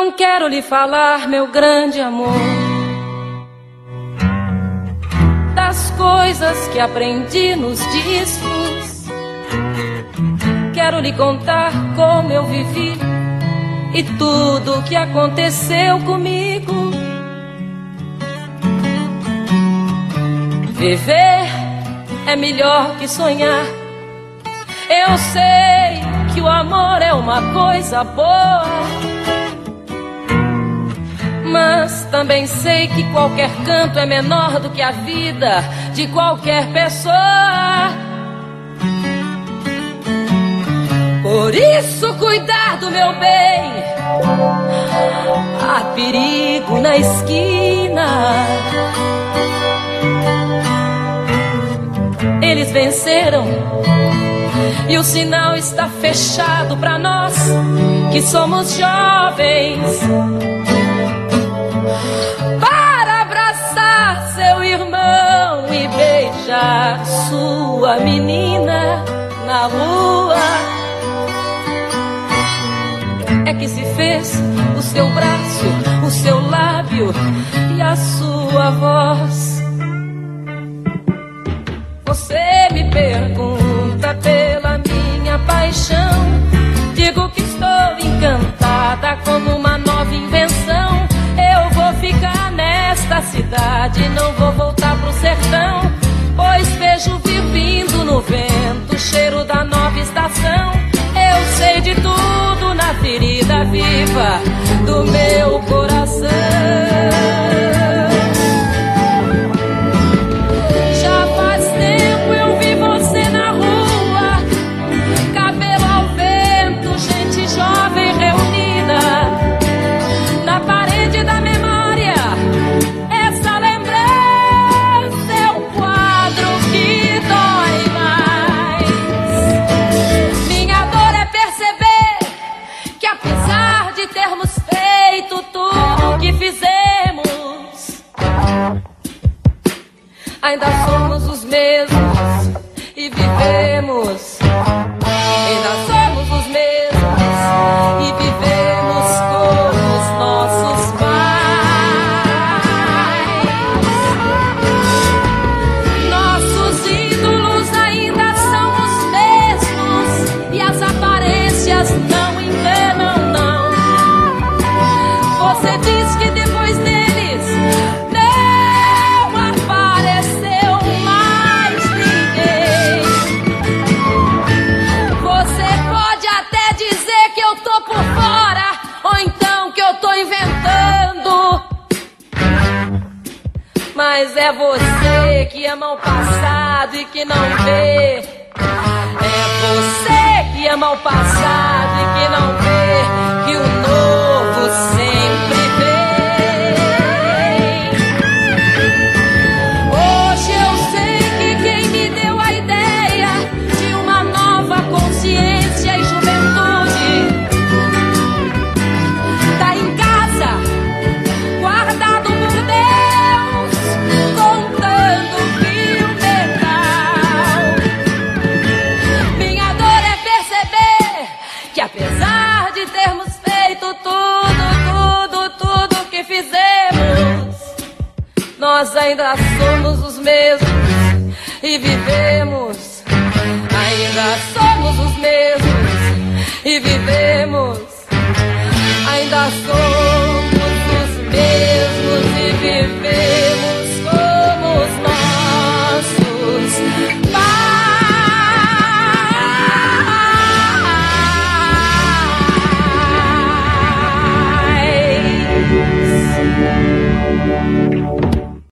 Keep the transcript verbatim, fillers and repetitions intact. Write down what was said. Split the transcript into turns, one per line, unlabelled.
Não quero lhe falar, meu grande amor, das coisas que aprendi nos discos. Quero lhe contar como eu vivi e tudo o que aconteceu comigo. Viver é melhor que sonhar. Eu sei que o amor é uma coisa boa, mas também sei que qualquer canto é menor do que a vida de qualquer pessoa. Por isso, cuidado, meu bem, há perigo na esquina. Eles venceram e o sinal está fechado pra nós que somos jovens. Para abraçar seu irmão e beijar sua menina na rua, é que se fez o seu braço, o seu lábio e a sua voz. Você me pergunta pela minha paixão, digo que estou encantada como uma nova invenção. Eu vou ficar nesta cidade, não vou voltar pro sertão, pois vejo vir vindo no vento o cheiro da nova estação. Eu sei de tudo na ferida viva do meu coração. Já faz tempo eu vi você na rua, cabelo ao vento, gente jovem reunida na parede da memória. Essa lembrança é um quadro que dói mais. Minha dor é perceber que apesar de termos feito tudo o que fizemos, ainda somos os mesmos e vivemos. Ainda somos os mesmos e vivemos como os nossos pais. Nossos ídolos ainda são os mesmos e as aparências não enganam, não. Você diz que depois deles não apareceu mais ninguém. Você pode até dizer que eu tô por fora, ou então que eu tô inventando, mas é você que ama o passado e que não vê. É você que ama o passado e que não vê que o novo sempre vem. Hoje eu sei que quem me deu a ideia de uma nova consciência e juventude tá em casa, guardado por Deus, contando fio metal. Minha dor é perceber que apesar de termos feito tudo, tudo, tudo que fizemos, nós ainda somos os mesmos e vivemos. Ainda somos os mesmos e vivemos. Ainda somos